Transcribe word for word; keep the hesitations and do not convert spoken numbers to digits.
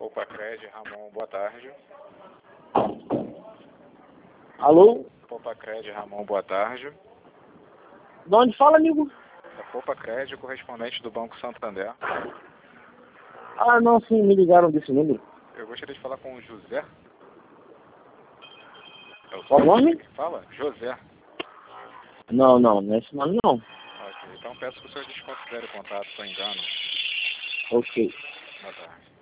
Popacred, Ramon, boa tarde. Alô? Popacred, Ramon, boa tarde. De onde fala, amigo? É Popacred, correspondente do Banco Santander. Ah, não, sim, me ligaram desse número. Eu gostaria de falar com o José. É o Qual o nome? que fala? José. Não, não, não é esse nome não. Ok, então peço que o senhor desconsidere o contato, foi engano. Ok. Boa tarde.